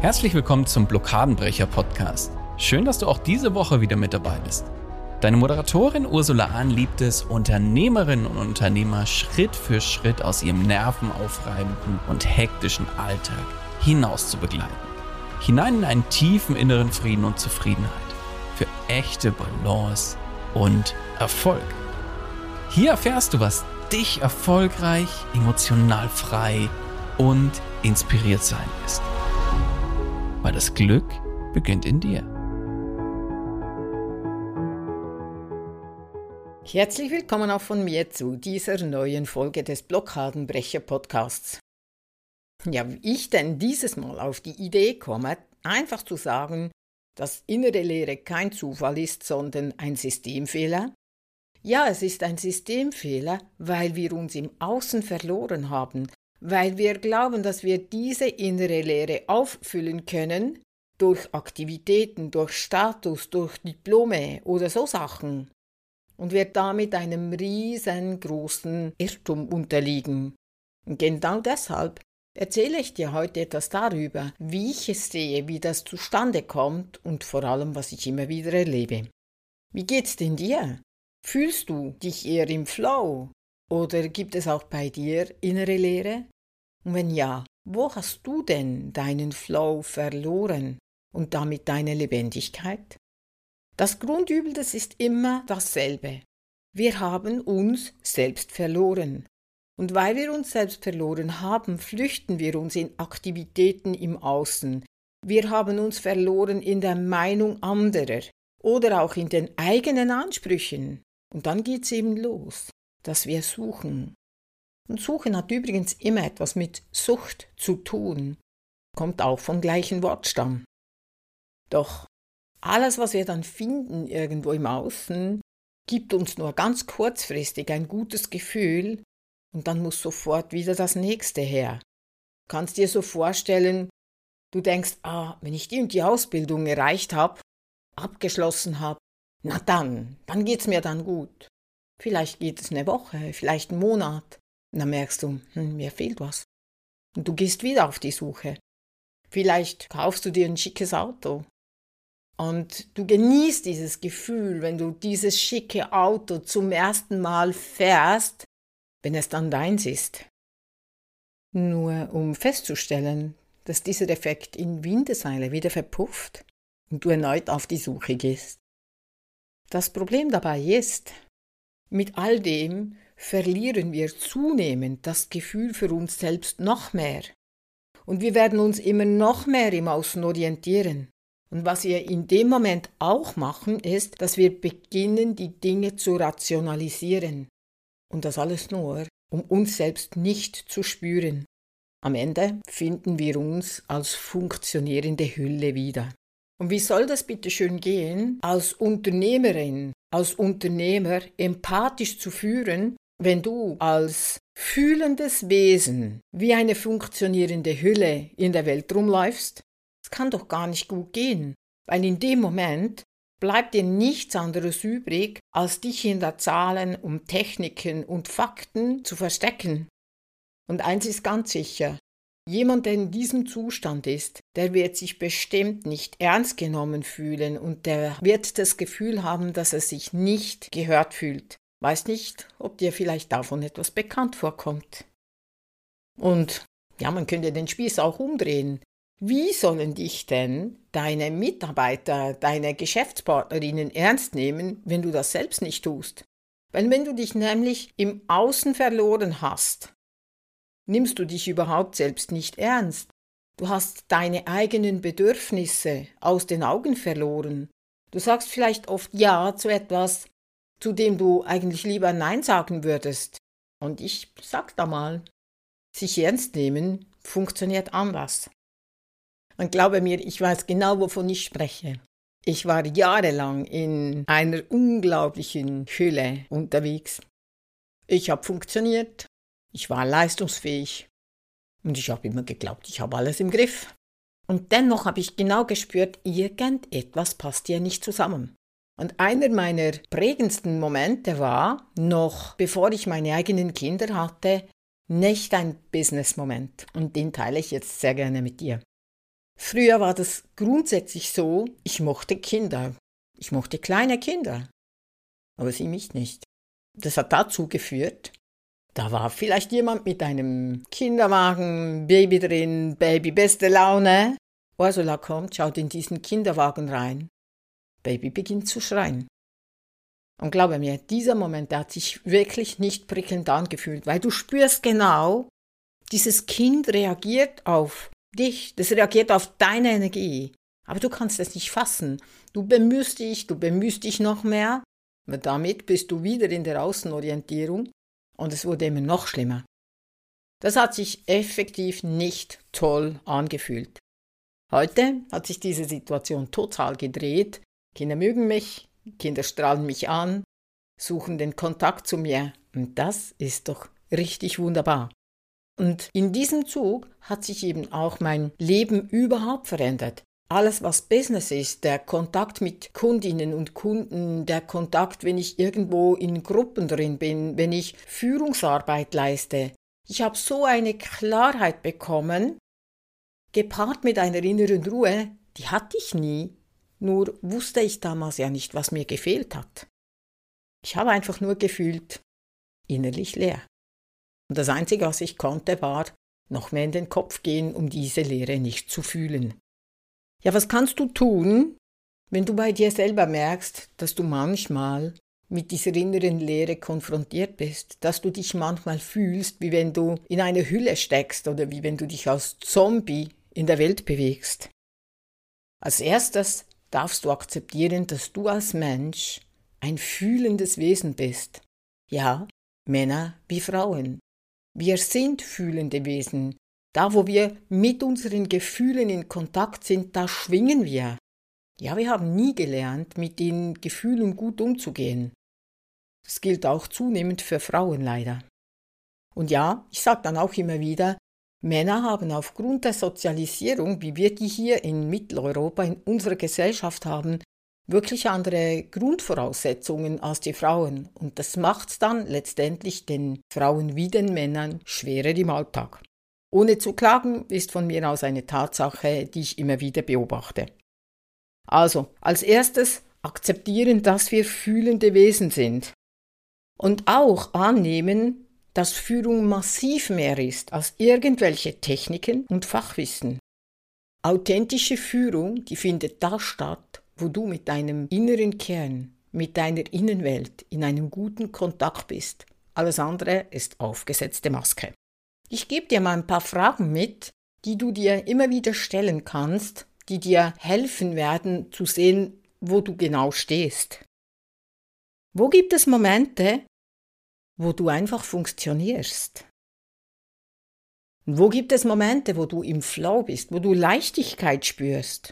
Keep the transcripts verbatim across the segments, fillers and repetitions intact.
Herzlich willkommen zum Blockadenbrecher-Podcast. Schön, dass du auch diese Woche wieder mit dabei bist. Deine Moderatorin Ursula Ahn liebt es, Unternehmerinnen und Unternehmer Schritt für Schritt aus ihrem nervenaufreibenden und hektischen Alltag hinaus zu begleiten. Hinein in einen tiefen inneren Frieden und Zufriedenheit. Für echte Balance und Erfolg. Hier erfährst du, was dich erfolgreich, emotional frei und inspiriert sein lässt. Weil das Glück beginnt in dir. Herzlich willkommen auch von mir zu dieser neuen Folge des Blockadenbrecher-Podcasts. Ja, wie ich denn dieses Mal auf die Idee komme, einfach zu sagen, dass innere Leere kein Zufall ist, sondern ein Systemfehler? Ja, es ist ein Systemfehler, weil wir uns im Außen verloren haben, weil wir glauben, dass wir diese innere Leere auffüllen können durch Aktivitäten, durch Status, durch Diplome oder so Sachen und wir damit einem riesengroßen Irrtum unterliegen. Und genau deshalb erzähle ich dir heute etwas darüber, wie ich es sehe, wie das zustande kommt und vor allem, was ich immer wieder erlebe. Wie geht's denn dir? Fühlst du dich eher im Flow? Oder gibt es auch bei dir innere Leere? Und wenn ja, wo hast du denn deinen Flow verloren und damit deine Lebendigkeit? Das Grundübel, das ist immer dasselbe. Wir haben uns selbst verloren. Und weil wir uns selbst verloren haben, flüchten wir uns in Aktivitäten im Außen. Wir haben uns verloren in der Meinung anderer oder auch in den eigenen Ansprüchen. Und dann geht's eben los, dass wir suchen. Und Suchen hat übrigens immer etwas mit Sucht zu tun, kommt auch vom gleichen Wortstamm. Doch alles, was wir dann finden irgendwo im Außen, gibt uns nur ganz kurzfristig ein gutes Gefühl und dann muss sofort wieder das Nächste her. Du kannst dir so vorstellen, du denkst, ah, wenn ich die und die Ausbildung erreicht habe, abgeschlossen habe, na dann, dann geht's mir dann gut. Vielleicht geht es eine Woche, vielleicht einen Monat. Und dann merkst du, hm, mir fehlt was. Und du gehst wieder auf die Suche. Vielleicht kaufst du dir ein schickes Auto. Und du genießt dieses Gefühl, wenn du dieses schicke Auto zum ersten Mal fährst, wenn es dann deins ist. Nur um festzustellen, dass dieser Effekt in Windeseile wieder verpufft und du erneut auf die Suche gehst. Das Problem dabei ist, mit all dem verlieren wir zunehmend das Gefühl für uns selbst noch mehr. Und wir werden uns immer noch mehr im Außen orientieren. Und was wir in dem Moment auch machen, ist, dass wir beginnen, die Dinge zu rationalisieren. Und das alles nur, um uns selbst nicht zu spüren. Am Ende finden wir uns als funktionierende Hülle wieder. Und wie soll das bitte schön gehen, als Unternehmerin, als Unternehmer empathisch zu führen, wenn du als fühlendes Wesen wie eine funktionierende Hülle in der Welt rumläufst? Das kann doch gar nicht gut gehen, weil in dem Moment bleibt dir nichts anderes übrig, als dich hinter Zahlen und Techniken und Fakten zu verstecken. Und eins ist ganz sicher, jemand, der in diesem Zustand ist, der wird sich bestimmt nicht ernst genommen fühlen und der wird das Gefühl haben, dass er sich nicht gehört fühlt. Weiß nicht, ob dir vielleicht davon etwas bekannt vorkommt. Und ja, man könnte den Spieß auch umdrehen. Wie sollen dich denn deine Mitarbeiter, deine Geschäftspartnerinnen ernst nehmen, wenn du das selbst nicht tust? Weil wenn du dich nämlich im Außen verloren hast, nimmst du dich überhaupt selbst nicht ernst. Du hast deine eigenen Bedürfnisse aus den Augen verloren. Du sagst vielleicht oft Ja zu etwas, zu dem du eigentlich lieber Nein sagen würdest. Und ich sag da mal, sich ernst nehmen funktioniert anders. Und glaube mir, ich weiß genau, wovon ich spreche. Ich war jahrelang in einer unglaublichen Hülle unterwegs. Ich habe funktioniert, ich war leistungsfähig und ich habe immer geglaubt, ich habe alles im Griff. Und dennoch habe ich genau gespürt, irgendetwas passt hier nicht zusammen. Und einer meiner prägendsten Momente war, noch bevor ich meine eigenen Kinder hatte, nicht ein Business-Moment. Und den teile ich jetzt sehr gerne mit dir. Früher war das grundsätzlich so, ich mochte Kinder. Ich mochte kleine Kinder. Aber sie mich nicht. Das hat dazu geführt, da war vielleicht jemand mit einem Kinderwagen, Baby drin, Baby beste Laune. Ursula kommt, schaut in diesen Kinderwagen rein. Baby beginnt zu schreien. Und glaube mir, dieser Moment, der hat sich wirklich nicht prickelnd angefühlt, weil du spürst genau, dieses Kind reagiert auf dich, das reagiert auf deine Energie. Aber du kannst es nicht fassen. Du bemühst dich, du bemühst dich noch mehr. Aber damit bist du wieder in der Außenorientierung und es wurde immer noch schlimmer. Das hat sich effektiv nicht toll angefühlt. Heute hat sich diese Situation total gedreht. Kinder mögen mich, Kinder strahlen mich an, suchen den Kontakt zu mir. Und das ist doch richtig wunderbar. Und in diesem Zug hat sich eben auch mein Leben überhaupt verändert. Alles, was Business ist, der Kontakt mit Kundinnen und Kunden, der Kontakt, wenn ich irgendwo in Gruppen drin bin, wenn ich Führungsarbeit leiste. Ich habe so eine Klarheit bekommen, gepaart mit einer inneren Ruhe, die hatte ich nie, nur wusste ich damals ja nicht, was mir gefehlt hat. Ich habe einfach nur gefühlt, innerlich leer. Und das Einzige, was ich konnte, war, noch mehr in den Kopf gehen, um diese Leere nicht zu fühlen. Ja, was kannst du tun, wenn du bei dir selber merkst, dass du manchmal mit dieser inneren Leere konfrontiert bist, dass du dich manchmal fühlst, wie wenn du in eine Hülle steckst oder wie wenn du dich als Zombie in der Welt bewegst? Als erstes darfst du akzeptieren, dass du als Mensch ein fühlendes Wesen bist. Ja, Männer wie Frauen. Wir sind fühlende Wesen. Da, wo wir mit unseren Gefühlen in Kontakt sind, da schwingen wir. Ja, wir haben nie gelernt, mit den Gefühlen gut umzugehen. Das gilt auch zunehmend für Frauen leider. Und ja, ich sage dann auch immer wieder, Männer haben aufgrund der Sozialisierung, wie wir die hier in Mitteleuropa in unserer Gesellschaft haben, wirklich andere Grundvoraussetzungen als die Frauen. Und das macht es dann letztendlich den Frauen wie den Männern schwerer im Alltag. Ohne zu klagen ist von mir aus eine Tatsache, die ich immer wieder beobachte. Also, als erstes akzeptieren, dass wir fühlende Wesen sind. Und auch annehmen, dass Führung massiv mehr ist als irgendwelche Techniken und Fachwissen. Authentische Führung, die findet da statt, wo du mit deinem inneren Kern, mit deiner Innenwelt in einem guten Kontakt bist. Alles andere ist aufgesetzte Maske. Ich gebe dir mal ein paar Fragen mit, die du dir immer wieder stellen kannst, die dir helfen werden, zu sehen, wo du genau stehst. Wo gibt es Momente, wo du einfach funktionierst? Und wo gibt es Momente, wo du im Flow bist, wo du Leichtigkeit spürst?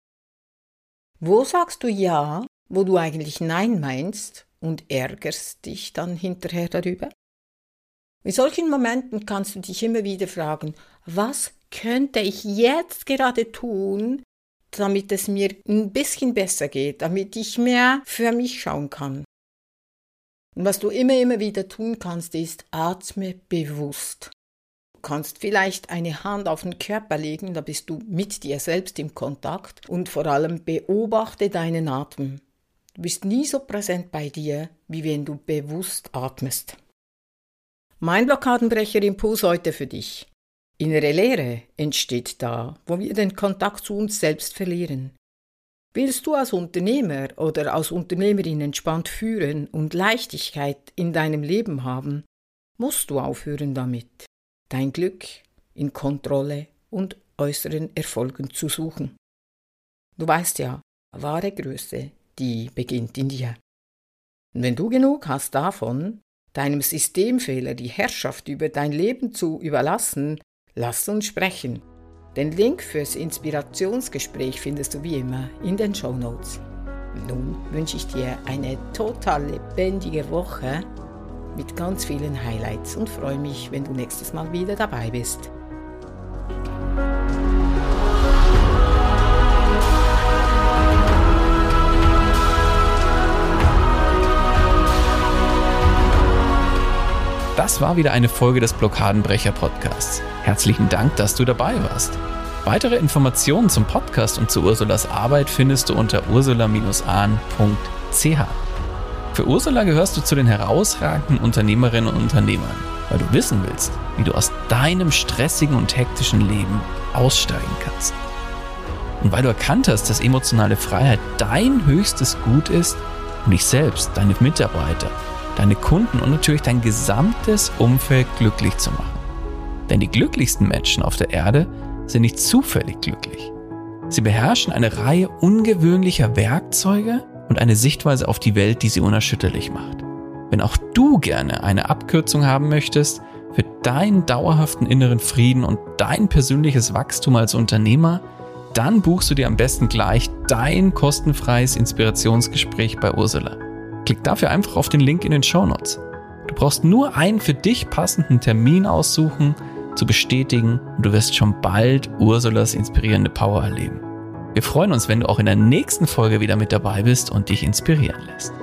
Wo sagst du Ja, wo du eigentlich Nein meinst und ärgerst dich dann hinterher darüber? In solchen Momenten kannst du dich immer wieder fragen, was könnte ich jetzt gerade tun, damit es mir ein bisschen besser geht, damit ich mehr für mich schauen kann. Und was du immer, immer wieder tun kannst, ist, atme bewusst. Du kannst vielleicht eine Hand auf den Körper legen, da bist du mit dir selbst im Kontakt und vor allem beobachte deinen Atem. Du bist nie so präsent bei dir, wie wenn du bewusst atmest. Mein Blockadenbrecher-Impuls heute für dich. Innere Leere entsteht da, wo wir den Kontakt zu uns selbst verlieren. Willst du als Unternehmer oder als Unternehmerin entspannt führen und Leichtigkeit in deinem Leben haben, musst du aufhören damit, dein Glück in Kontrolle und äußeren Erfolgen zu suchen. Du weißt ja, wahre Größe, die beginnt in dir. Und wenn du genug hast davon, deinem Systemfehler die Herrschaft über dein Leben zu überlassen, lass uns sprechen. Den Link fürs Inspirationsgespräch findest du wie immer in den Shownotes. Nun wünsche ich dir eine total lebendige Woche mit ganz vielen Highlights und freue mich, wenn du nächstes Mal wieder dabei bist. Das war wieder eine Folge des Blockadenbrecher Podcasts. Herzlichen Dank, dass du dabei warst. Weitere Informationen zum Podcast und zu Ursulas Arbeit findest du unter ursula Bindestrich ahn Punkt c h. Für Ursula gehörst du zu den herausragenden Unternehmerinnen und Unternehmern, weil du wissen willst, wie du aus deinem stressigen und hektischen Leben aussteigen kannst. Und weil du erkannt hast, dass emotionale Freiheit dein höchstes Gut ist, um dich selbst, deine Mitarbeiter, deine Kunden und natürlich dein gesamtes Umfeld glücklich zu machen. Denn die glücklichsten Menschen auf der Erde sind nicht zufällig glücklich. Sie beherrschen eine Reihe ungewöhnlicher Werkzeuge und eine Sichtweise auf die Welt, die sie unerschütterlich macht. Wenn auch du gerne eine Abkürzung haben möchtest für deinen dauerhaften inneren Frieden und dein persönliches Wachstum als Unternehmer, dann buchst du dir am besten gleich dein kostenfreies Inspirationsgespräch bei Ursula. Klick dafür einfach auf den Link in den Shownotes. Du brauchst nur einen für dich passenden Termin aussuchen, zu bestätigen und du wirst schon bald Ursulas inspirierende Power erleben. Wir freuen uns, wenn du auch in der nächsten Folge wieder mit dabei bist und dich inspirieren lässt.